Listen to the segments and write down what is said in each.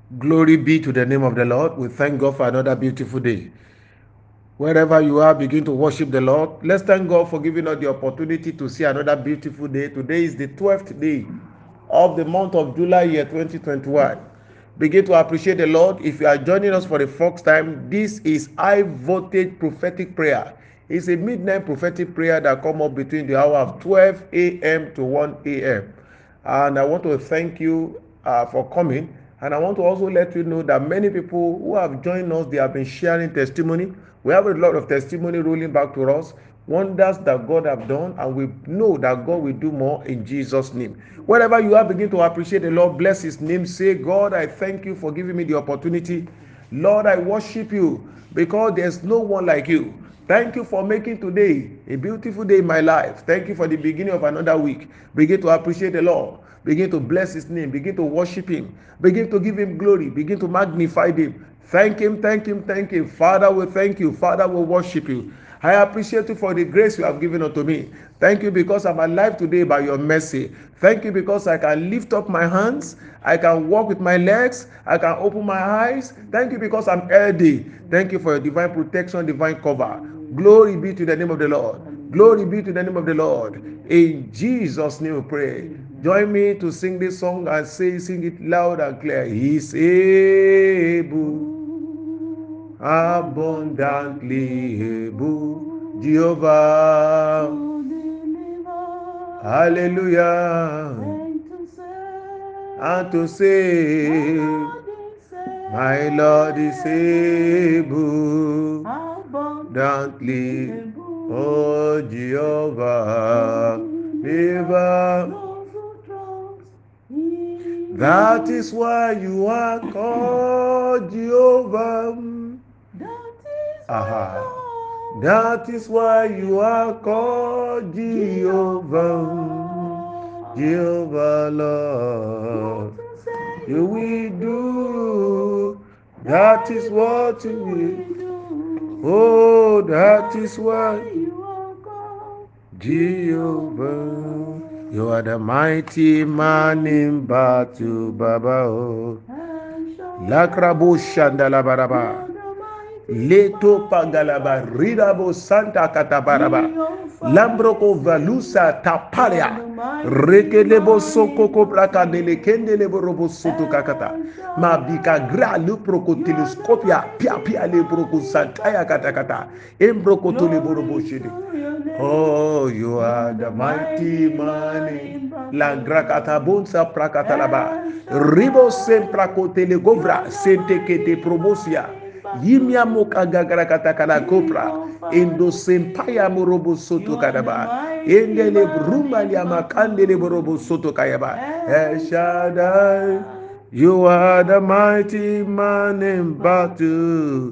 Glory be to the name of the Lord. We thank God for another beautiful day. Wherever you are, begin to worship the Lord. Let's thank God for giving us the opportunity to see another beautiful day. Today is the 12th day of the month of July, year 2021. Begin to appreciate the Lord. If you are joining us for the first time, this is high voltage prophetic prayer. It's a midnight prophetic prayer that comes up between the hour of 12 a.m. to 1 a.m. And I want to thank you for coming. And I want to also let you know that many people who have joined us, they have been sharing testimony. We have a lot of testimony rolling back to us, wonders that God have done, and we know that God will do more in Jesus' name. Wherever you are, begin to appreciate the Lord, bless His name. Say, God, I thank you for giving me the opportunity. Lord, I worship you because there's no one like you. Thank you for making today a beautiful day in my life. Thank you for the beginning of another week. Begin to appreciate the Lord. Begin to bless His name. Begin to worship Him. Begin to give Him glory. Begin to magnify Him. Thank Him, thank Him, thank Him. Father, we thank you. Father, we worship you. I appreciate you for the grace you have given unto me. Thank you because I'm alive today by your mercy. Thank you because I can lift up my hands. I can walk with my legs. I can open my eyes. Thank you because I'm healthy. Thank you for your divine protection, divine cover. Glory be to the name of the Lord. Glory be to the name of the Lord. In Jesus' name we pray. Join me to sing this song and sing it loud and clear. He's able, abundantly able, Jehovah. Hallelujah. And to save, my Lord is able, abundantly, oh Jehovah, ever. That is why you are called Jehovah. That is why you are called Jehovah. Jehovah Lord. You will do. That is what you will do. Oh, that is why you are called Jehovah. You are the mighty man in battle, Baba. Oh. Lakrabo Shandalabaraba. Leto pagalaba ridabo santa katabaraba lambroko valusa tapalia rekelebo sokoko prakadele kendelebo robo soto kakata mabika gra luproko telescopia pia pia lebroko santaya katakata embroko tolebo robo shede. Oh, you are the mighty man. La grakata bonsa prakatalaba ribo sempra kotele govra sente kete promosia. Yimya mokaga garakata kala kopra endo sempaya morobo soto kadaba endele brumba liama kandele borobo soto kayaba. El Shaddai, you are the mighty man in battle.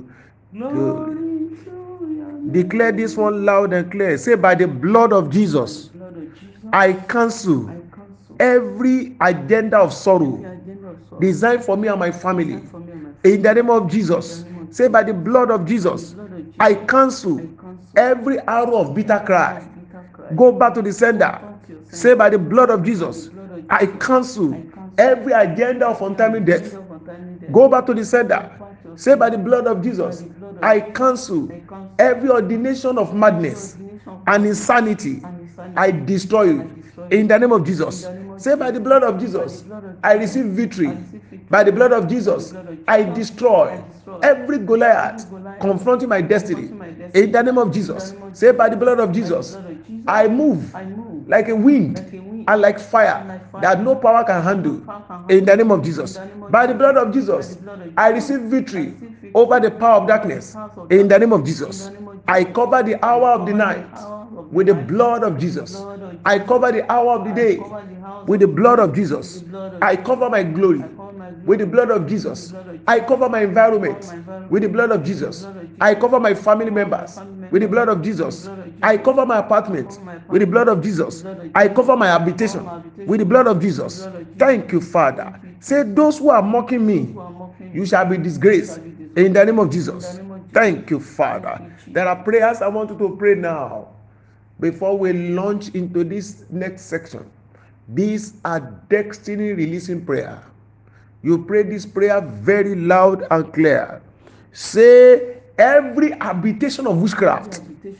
Declare this one loud and clear. Say, by the blood of Jesus, I cancel every agenda of sorrow designed for me and my family. In the name of Jesus, say, by the blood of Jesus, I cancel every arrow of bitter cry. Go back to the sender. Say, by the blood of Jesus, I cancel every agenda of untimely death. Go back to the sender. Say, by the blood of Jesus, I cancel every ordination of madness and insanity. I destroy you in the name of Jesus. Say, by the blood of Jesus, I receive victory. By the blood of Jesus, I destroy every Goliath confronting my destiny. In the name of Jesus, say, by the blood of Jesus, I move like a wind and like fire that no power can handle. In the name of Jesus, by the blood of Jesus, I receive victory over the power of darkness. In the name of Jesus, I cover the hour of the night with the blood of Jesus. I cover the hour of the day with the blood of Jesus. I cover my glory with the blood of Jesus. I cover my environment with the blood of Jesus. I cover my family members with the blood of Jesus. I cover my apartment with the blood of Jesus. I cover my habitation with the blood of Jesus. Thank you, Father. Say, those who are mocking me, you shall be disgraced in the name of Jesus. Thank you, Father. There are prayers I want you to pray now before we launch into this next section. These are destiny releasing prayer. You pray this prayer very loud and clear. Say, every habitation of witchcraft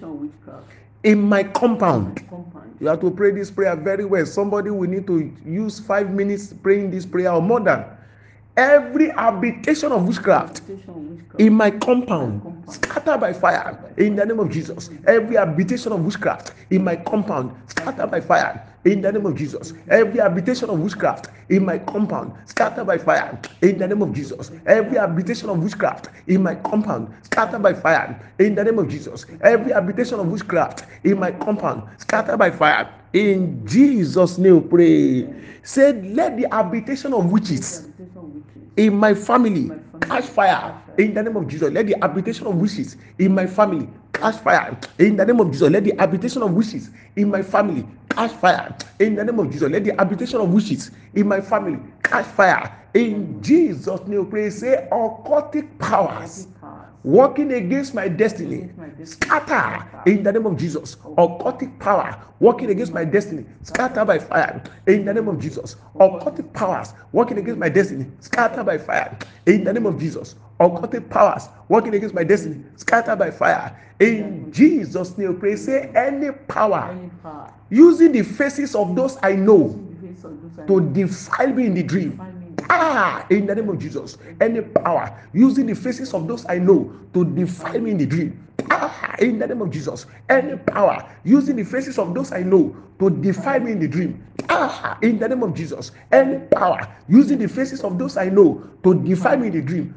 in my compound. You have to pray this prayer very well. Somebody will need to use 5 minutes praying this prayer or more than. Every habitation of witchcraft in my compound, scattered by fire in the name of Jesus. Every habitation of witchcraft in my compound, scattered by fire in the name of Jesus. Every habitation of witchcraft in my compound, scattered by fire in the name of Jesus. Every habitation of witchcraft in my compound, scattered by fire in the name of Jesus. Every habitation of witchcraft in my compound, scattered by fire in Jesus' name. Pray. Say, let the habitation of witches in my family catch fire in the name of Jesus. Let the habitation of witches in my family catch fire in the name of Jesus. Let the habitation of witches in my family catch fire in the name of Jesus. Let the habitation of witches in my family catch fire in Jesus' name. Pray. Say, occultic powers working against my destiny, scatter in the name of Jesus. Occultic power working against my destiny, scatter by fire in the name of Jesus. Occultic powers working against my destiny, scatter by fire in the name of Jesus. Occultic powers working against my destiny, scatter by fire in Jesus' name. Pray. Say, any power using the faces of those I know to defile me in the dream, in the name of Jesus. Any power using the faces of those I know to defile me in the dream, in the name of Jesus. Any power using the faces of those I know to defile me in the dream, in the name of Jesus. Any power using the faces of those I know to defile me in the dream,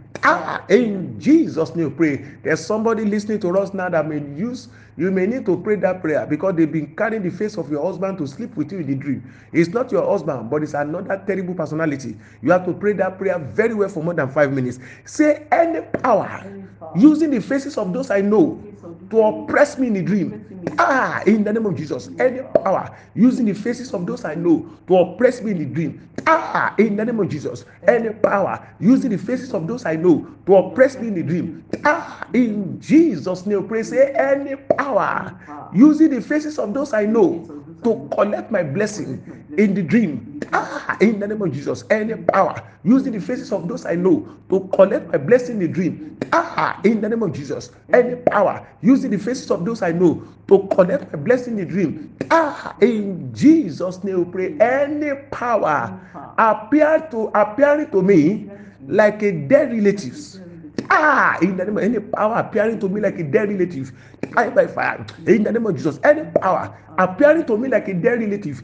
in Jesus' name. Pray. There's somebody listening to us now that you may need to pray that prayer because they've been carrying the face of your husband to sleep with you in the dream. It's not your husband, but it's another terrible personality. You have to pray that prayer very well for more than 5 minutes. Say, any power using the faces of those I know to oppress me in the dream, in the name of Jesus. Any power using the faces of those I know to oppress me in the dream, in the name of Jesus. Any power using the faces of those I know to oppress me in the dream, in Jesus' name. Pray. Say, any power using the faces of those I know to collect my blessing in the dream, in the name of Jesus. Any power using the faces of those I know to collect my blessing in the dream, in the name of Jesus. Any power using the faces of those I know to collect my blessing in the dream, in Jesus' name. Pray. Any power appearing to me like a dead relatives, in the name of, any power appearing to me like a dead relative, die by fire in the name of Jesus. Any power appearing to me like a dead relative,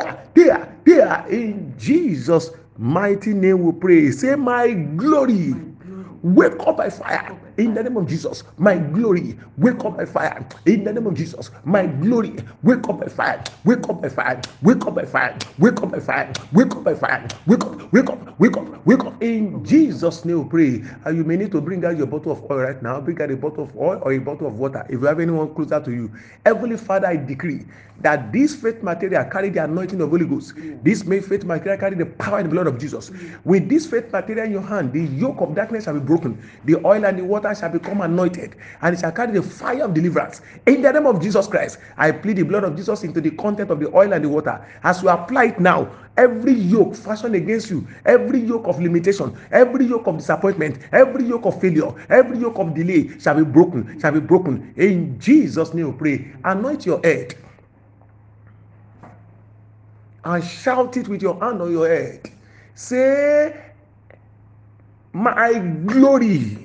there in Jesus' mighty name we pray. Say, my glory wake up by fire in the name of Jesus. My glory wake up by fire in the name of Jesus. My glory wake up by fire. Wake up by fire. Wake up by fire. Wake up by fire. Wake up by fire. Wake up. Wake up. Wake up. Wake up. In Jesus' name we pray. And you may need to bring out your bottle of oil right now. Bring out a bottle of oil or a bottle of water if you have anyone closer to you. Heavenly Father, I decree that this faith material carry the anointing of Holy Ghost. This faith material carry the power and the blood of Jesus. With this faith material in your hand, the yoke of darkness shall be broken. The oil and the water shall become anointed, and it shall carry the fire of deliverance. In the name of Jesus Christ, I plead the blood of Jesus into the content of the oil and the water. As you apply it now, every yoke fashioned against you, every yoke of limitation, every yoke of disappointment, every yoke of failure, every yoke of delay shall be broken, shall be broken. In Jesus' name we pray. Anoint your head and shout it with your hand on your head. Say, my glory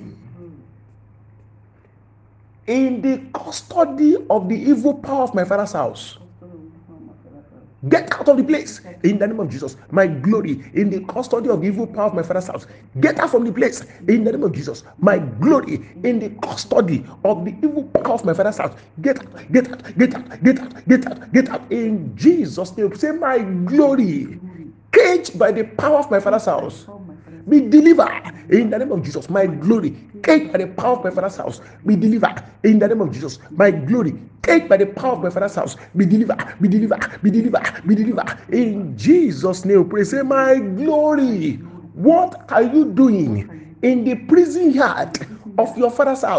in the custody of the evil power of my father's house, get out of the place in the name of Jesus. My glory in the custody of the evil power of my father's house, get out from the place in the name of Jesus. My glory in the custody of the evil power of my father's house, get out, get out, get out, get out, get out, get out in Jesus' name. Say, my glory caged by the power of my father's house, be delivered in the name of Jesus. My glory caged by the power of my father's house, be delivered in the name of Jesus. My glory caged by the power of my father's house, be delivered, be delivered, be delivered, be delivered in Jesus' name. Pray. Say, my glory, what are you doing in the prison yard of your father's house?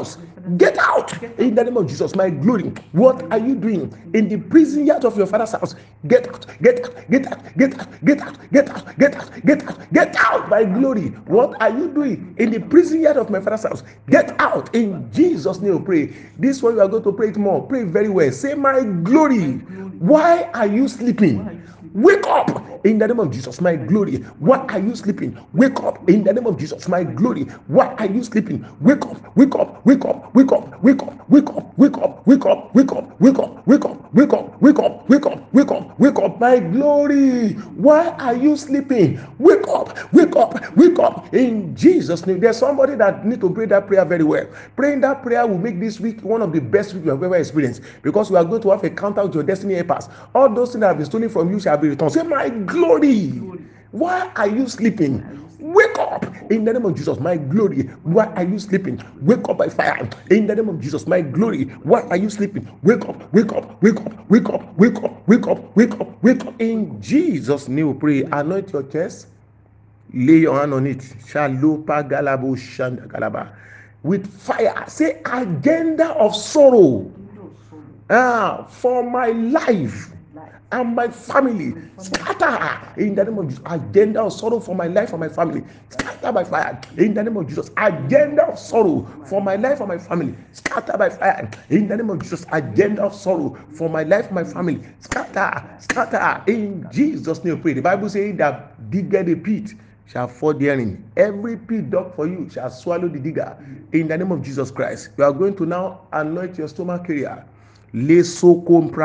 Get out in the name of Jesus. My glory. What are you doing in the prison yard of your father's house? Get out, get out, get out, get out, get out, get out, get out, get out, get out, my glory. What are you doing in the prison yard of my father's house? Get out in Jesus' name. Pray. This one you are going to pray it more. Pray very well. Say, my glory. Why are you sleeping? Wake up in the name of Jesus, my glory. Why are you sleeping? Wake up in the name of Jesus, my glory. Why are you sleeping? Wake up, wake up, wake up, wake up, wake up, wake up, wake up, wake up, wake up, wake up, wake up, wake up, wake up, wake up, wake up, wake up, my glory. Why are you sleeping? Wake up, wake up, wake up in Jesus' name. There's somebody that need to pray that prayer very well. Praying that prayer will make this week one of the best weeks you have ever experienced, because you are going to have a counter with your destiny helpers. All those things that have been stolen from you shall be returned. Say, my glory. Why are you sleeping? Wake up in the name of Jesus, my glory. Why are you sleeping? Wake up by fire in the name of Jesus, my glory. Why are you sleeping? Wake up, wake up, wake up, wake up, wake up, wake up, wake up, wake up. In Jesus' name we pray. Anoint your chest. Lay your hand on it. Shalopa galabo shanda galaba. With fire. Say, agenda of sorrow for my life and my family, scatter in the name of Jesus. Agenda of sorrow for my life and my family, scatter by fire in the name of Jesus. Agenda of sorrow for my life and my family, scatter by fire in the name of Jesus. Agenda of sorrow for my life and my family, scatter in Jesus' name. Pray. The Bible says that digger the pit shall fall therein. Every pit dug for you shall swallow the digger in the name of Jesus Christ. You are going to now anoint your stomach area. Listen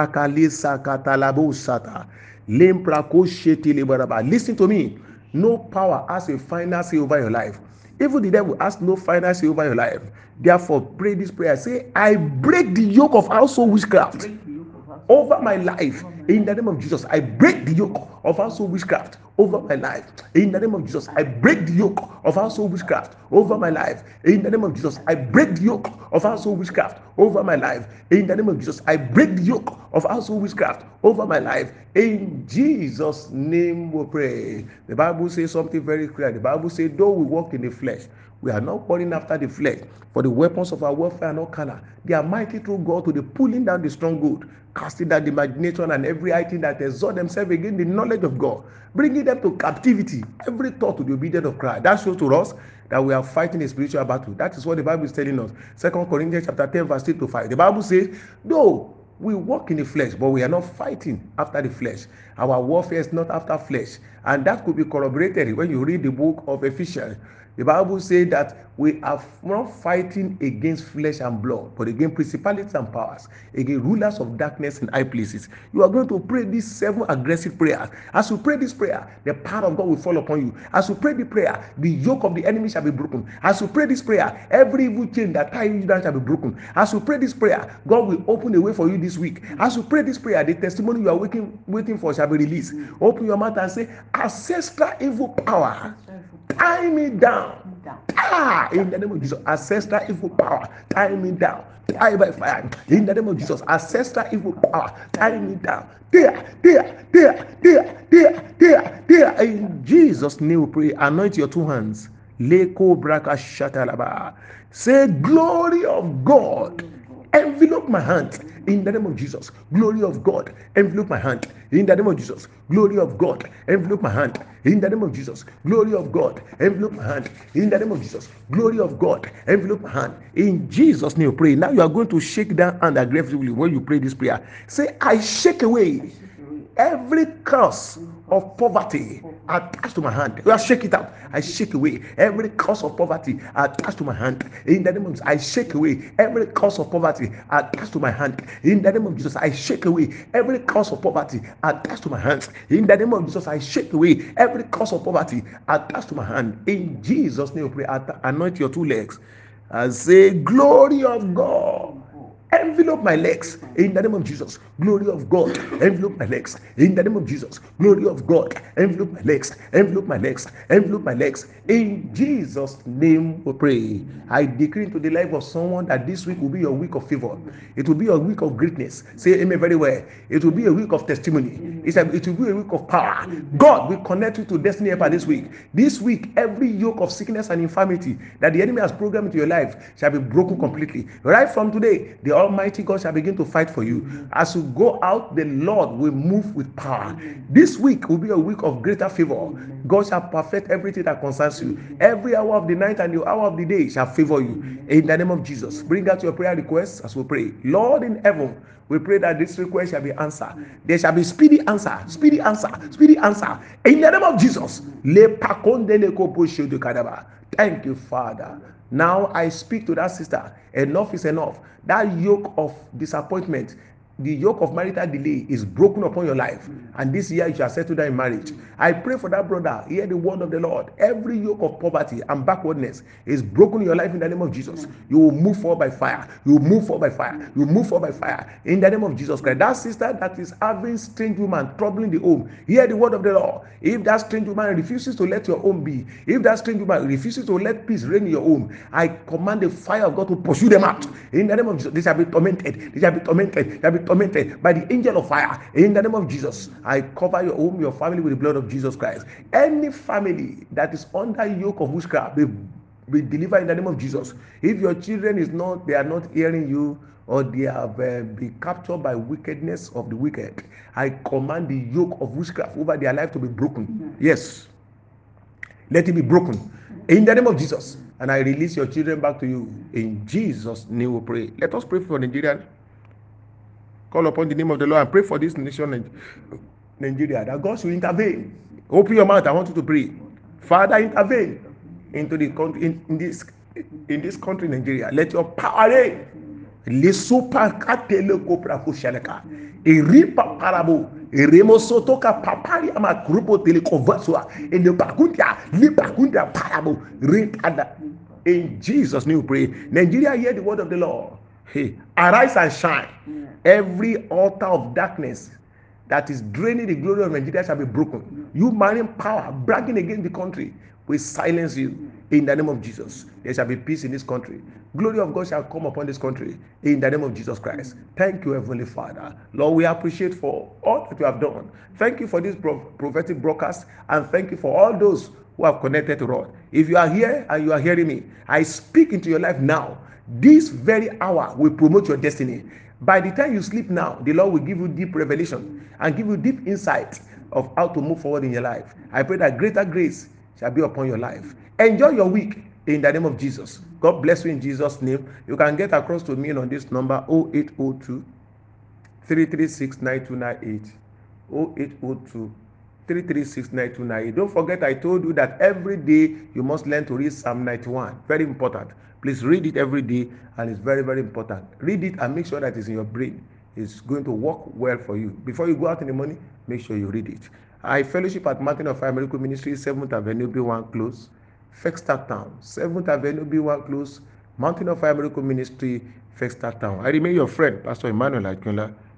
to me. No power has a final say over your life. Even the devil has no final say over your life. Therefore, pray this prayer. Say, I break the yoke of household witchcraft over my life in the name of Jesus. I break the yoke of household witchcraft over my life in the name of Jesus. I break the yoke of household witchcraft over my life in the name of Jesus. I break the yoke of household witchcraft over my life in the name of Jesus. I break the yoke of household witchcraft over my life in Jesus' name we pray. The Bible says something very clear. The Bible says, though we walk in the flesh, we are not running after the flesh, for the weapons of our warfare are not carnal. They are mighty through God to the pulling down the stronghold, casting down the imagination and every item that exalt themselves against the knowledge of God, bringing them to captivity, every thought to the obedience of Christ. That shows to us that we are fighting a spiritual battle. That is what the Bible is telling us. 2 Corinthians chapter 10, verse 3 to 5. The Bible says, though we walk in the flesh, but we are not fighting after the flesh. Our warfare is not after flesh. And that could be corroborated when you read the book of Ephesians. The Bible says that we are not fighting against flesh and blood, but against principalities and powers, against rulers of darkness in high places. You are going to pray these 7 aggressive prayers. As you pray this prayer, the power of God will fall upon you. As you pray the prayer, the yoke of the enemy shall be broken. As you pray this prayer, every evil chain that ties you down shall be broken. As you pray this prayer, God will open a way for you this week. As you pray this prayer, the testimony you are waiting for shall be released. Open your mouth and say, ancestral evil power, tie me down. In the name of Jesus, ancestral evil power, tie me down. Die by fire. In the name of Jesus, ancestral evil power, tie me down. There. In Jesus' name we pray. Anoint your 2 hands. Leko braka shatalaba. Say, glory of God, envelope my hand in the name of Jesus. Glory of God, envelope my hand in the name of Jesus. Glory of God, envelope my hand in the name of Jesus. Glory of God, envelope my hand in the name of Jesus. Glory of God, envelope my hand in Jesus' name. Pray. Now you are going to shake that hand aggressively when you pray this prayer. Say, I shake away every curse of poverty attached to my hand. You shake it out. I shake away every curse of poverty attached to my hand. In the name of Jesus, I shake away every curse of poverty attached to my hand. In the name of Jesus, I shake away every curse of poverty attached to my hands. In the name of Jesus, I shake away every curse of poverty attached to my hand. In Jesus' name, pray. Anoint your 2 legs and say, glory of God, Envelope my legs in the name of Jesus. Glory of God, envelope my legs in the name of Jesus. Glory of God, envelope my legs, envelope my legs, envelope my legs. In Jesus' name we pray. I decree into the life of someone that this week will be your week of favor. It will be a week of greatness. Say amen very well. It will be a week of testimony. It will be a week of power. God will connect you to destiny helper this week. This week, every yoke of sickness and infirmity that the enemy has programmed into your life shall be broken completely. Right from today, the Almighty God shall begin to fight for you. As you go out, the Lord will move with power. This week will be a week of greater favor. God shall perfect everything that concerns you. Every hour of the night and the hour of the day shall favor you. In the name of Jesus, bring out your prayer requests as we pray. Lord in heaven, we pray that this request shall be answered. There shall be speedy answer, speedy answer, speedy answer. In the name of Jesus. Thank you, Father. Now I speak to that sister. Enough is enough. That yoke of disappointment, the yoke of marital delay is broken upon your life, and this year you shall settle down in marriage. I pray for that brother. Hear the word of the Lord. Every yoke of poverty and backwardness is broken in your life in the name of Jesus. You will move forward by fire. You will move forward by fire. You will move forward by fire in the name of Jesus Christ. That sister that is having strange woman troubling the home, hear the word of the Lord. If that strange woman refuses to let your home be, if that strange woman refuses to let peace reign in your home, I command the fire of God to pursue them out in the name of Jesus. They shall be tormented. They shall be tormented. They shall be tormented by the angel of fire in the name of Jesus. I cover your home, your family with the blood of Jesus Christ. Any family that is under yoke of witchcraft be delivered in the name of Jesus. If your children they are not hearing you, or they have been captured by wickedness of the wicked, I command the yoke of witchcraft over their life to be broken. Yes, let it be broken in the name of Jesus. And I release your children back to you in Jesus' name. We pray. Let us pray for Nigeria. Call upon the name of the Lord and pray for this nation, Nigeria, that God should intervene. Open your mouth. I want you to pray. Father, intervene into the country, in this country, Nigeria. Let your power reign. Iripa parabo, Remosotoka papari ama grupo teleconversua, in the bagundia, libagundia parabo, ripada. In Jesus' name we pray. Nigeria, hear the word of the Lord. Hey, arise and shine. Every altar of darkness that is draining the glory of Nigeria shall be broken. You marine power bragging against the country will silence you in the name of Jesus. There shall be peace in this country. Glory of God shall come upon this country in the name of Jesus Christ. Thank you, Heavenly Father. Lord, we appreciate for all that you have done. Thank you for this prophetic broadcast, and thank you for all those who have connected to us. If you are here and you are hearing me, I speak into your life now. This very hour will promote your destiny. By the time you sleep now, the Lord will give you deep revelation and give you deep insight of how to move forward in your life. I pray that greater grace shall be upon your life. Enjoy your week in the name of Jesus. God bless you in Jesus' name. You can get across to me on this number 0802 336 9298. 0802 336 9298. Don't forget, I told you that every day you must learn to read Psalm 91. Very important. Please read it every day, and it's very, very important. Read it and make sure that it's in your brain. It's going to work well for you. Before you go out in the morning, make sure you read it. I fellowship at Mountain of Fire Miracle Ministry, 7th Avenue, B1 Close, Fexter Town. 7th Avenue, B1 Close, Mountain of Fire Miracle Ministry, Fexter Town. I remain your friend, Pastor Emmanuel Akinla.